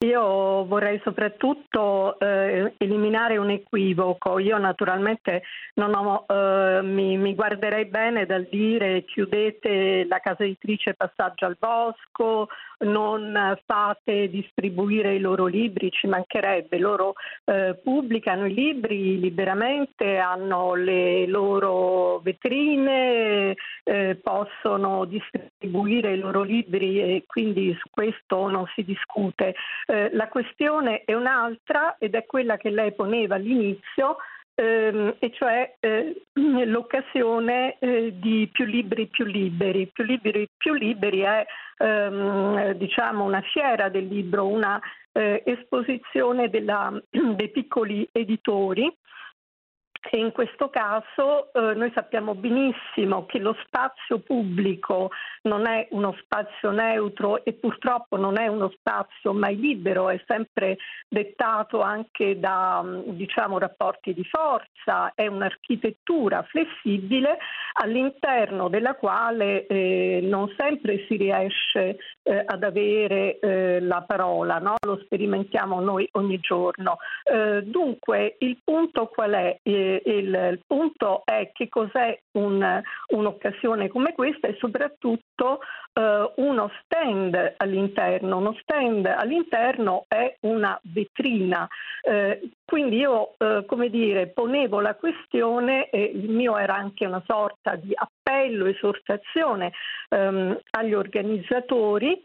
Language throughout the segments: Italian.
io vorrei soprattutto eliminare un equivoco. Io naturalmente non ho, mi guarderei bene dal dire chiudete la casa editrice Passaggio al Bosco, non fate distribuire i loro libri, ci mancherebbe, loro pubblicano i libri liberamente, hanno le loro vetrine, possono distribuire i loro libri e quindi su questo non si discute. La questione è un'altra ed è quella che lei poneva all'inizio, e cioè l'occasione di più libri più liberi. Più libri più liberi è diciamo una fiera del libro, una esposizione dei piccoli editori. E in questo caso noi sappiamo benissimo che lo spazio pubblico non è uno spazio neutro e purtroppo non è uno spazio mai libero, è sempre dettato anche da diciamo rapporti di forza, è un'architettura flessibile all'interno della quale non sempre si riesce ad avere la parola, no? Lo sperimentiamo noi ogni giorno. Dunque il punto qual è? Il punto è che cos'è un'occasione come questa e soprattutto uno stand all'interno. Uno stand all'interno è una vetrina. Quindi io, come dire, ponevo la questione e il mio era anche una sorta di appello, esortazione agli organizzatori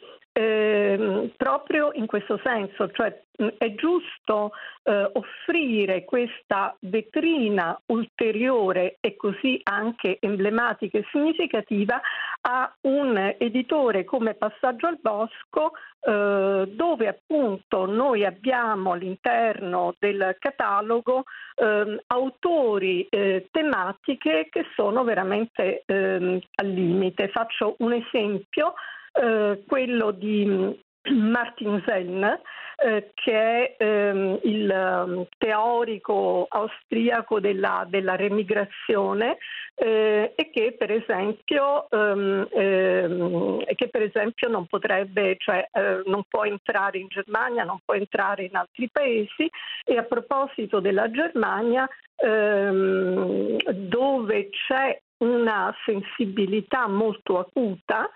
proprio in questo senso, cioè è giusto offrire questa vetrina ulteriore e così anche emblematica e significativa a un editore come Passaggio al Bosco, dove appunto noi abbiamo all'interno del catalogo autori tematiche che sono veramente al limite. Faccio un esempio. Quello di Martin Sellner, che è il teorico austriaco della remigrazione e che per esempio non potrebbe, cioè non può entrare in Germania, non può entrare in altri paesi. E a proposito della Germania, dove c'è una sensibilità molto acuta,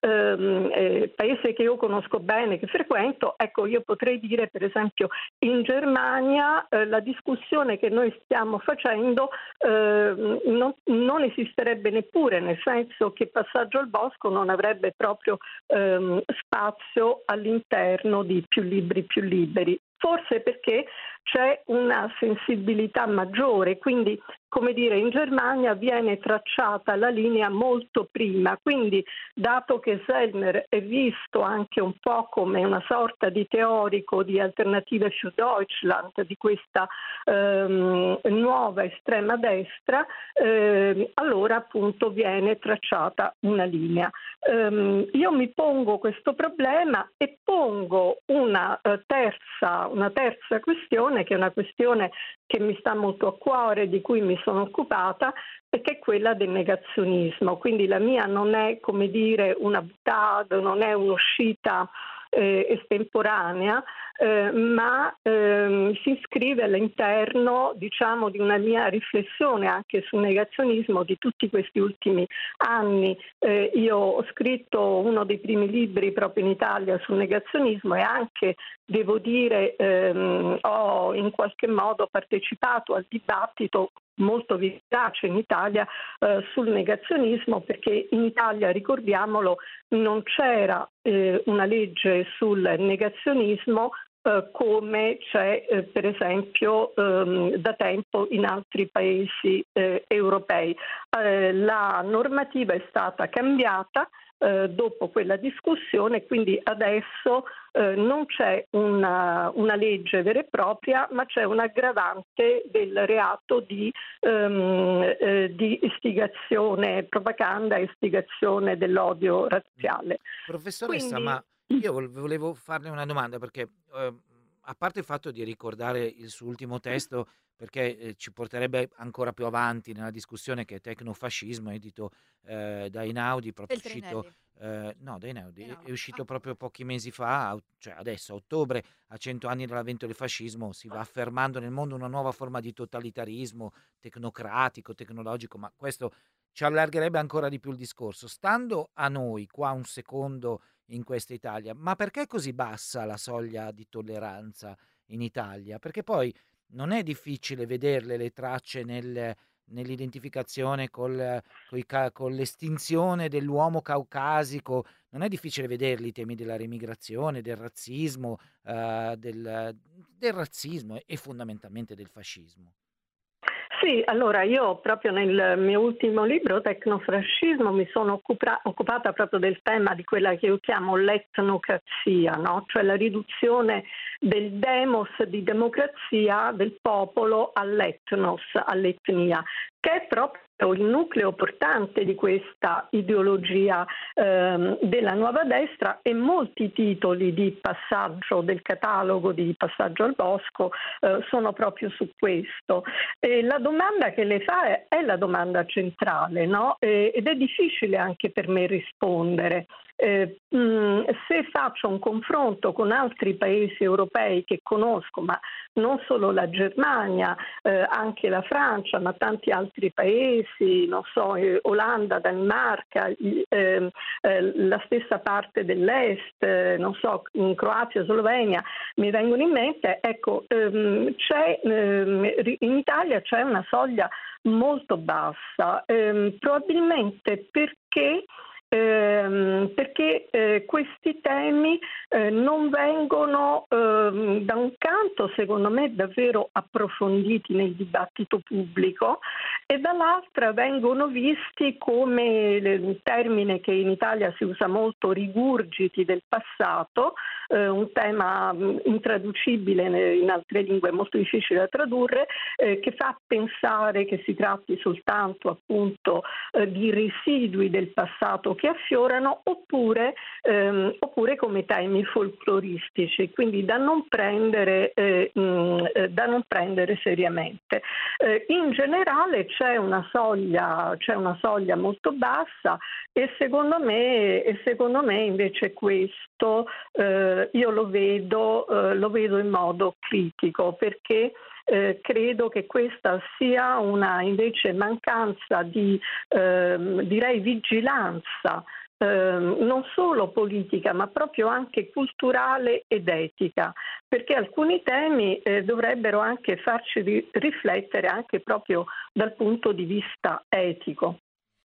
paese che io conosco bene, che frequento, ecco, io potrei dire per esempio in Germania la discussione che noi stiamo facendo non esisterebbe neppure, nel senso che Passaggio al Bosco non avrebbe proprio spazio all'interno di più libri più liberi. Forse perché c'è una sensibilità maggiore, quindi come dire in Germania viene tracciata la linea molto prima, quindi dato che Sellner è visto anche un po' come una sorta di teorico di Alternative für Deutschland, di questa nuova estrema destra, allora appunto viene tracciata una linea. Io mi pongo questo problema e pongo una terza questione, che è una questione che mi sta molto a cuore, di cui mi sono occupata, e che è quella del negazionismo. Quindi la mia non è, come dire, una boutade, non è un'uscita estemporanea, ma si iscrive all'interno, diciamo, di una mia riflessione anche sul negazionismo di tutti questi ultimi anni. Io ho scritto uno dei primi libri proprio in Italia sul negazionismo e anche, devo dire, ho in qualche modo partecipato al dibattito molto vivace in Italia sul negazionismo, perché in Italia, ricordiamolo, non c'era una legge sul negazionismo come c'è per esempio da tempo in altri paesi europei. La normativa è stata cambiata dopo quella discussione, quindi adesso non c'è una legge vera e propria, ma c'è un aggravante del reato di istigazione, propaganda e istigazione dell'odio razziale. Professoressa, Quindi ma io volevo farle una domanda perché, a parte il fatto di ricordare il suo ultimo testo, perché, ci porterebbe ancora più avanti nella discussione, che è Tecnofascismo, edito, da Einaudi, proprio cito Feltrinelli. No, Dei Einaudi è uscito proprio pochi mesi fa, cioè adesso a ottobre, a 100 anni dall'avvento del fascismo, si va affermando nel mondo una nuova forma di totalitarismo tecnocratico, tecnologico, ma questo ci allargherebbe ancora di più il discorso. Stando a noi, qua un secondo in questa Italia, ma perché è così bassa la soglia di tolleranza in Italia? Perché poi non è difficile vederle le tracce nell'identificazione con l'estinzione dell'uomo caucasico, non è difficile vederli i temi della remigrazione, del razzismo, del razzismo e fondamentalmente del fascismo. Sì, allora io proprio nel mio ultimo libro, Tecnofascismo, mi sono occupata proprio del tema di quella che io chiamo l'etnocrazia, no? Cioè la riduzione del demos di democrazia del popolo all'etnos, all'etnia, che è proprio il nucleo portante di questa ideologia della nuova destra, e molti titoli di passaggio del catalogo di Passaggio al Bosco sono proprio su questo. E la domanda che lei fa è la domanda centrale, no? Ed è difficile anche per me rispondere. Se faccio un confronto con altri paesi europei che conosco, ma non solo la Germania, anche la Francia, ma tanti altri paesi, non so, Olanda, Danimarca, la stessa parte dell'Est, non so, in Croazia, Slovenia, mi vengono in mente, ecco, in Italia c'è una soglia molto bassa, probabilmente perché questi temi non vengono da un canto, secondo me, davvero approfonditi nel dibattito pubblico, e dall'altra vengono visti come il termine che in Italia si usa molto, rigurgiti del passato, un tema intraducibile in altre lingue, molto difficile da tradurre, che fa pensare che si tratti soltanto appunto di residui del passato che affiorano, oppure come temi folcloristici, quindi da non prendere seriamente. In generale c'è una soglia molto bassa, e secondo me invece questo io lo vedo in modo critico, perché credo che questa sia una invece mancanza di direi vigilanza, non solo politica ma proprio anche culturale ed etica, perché alcuni temi dovrebbero anche farci riflettere anche proprio dal punto di vista etico.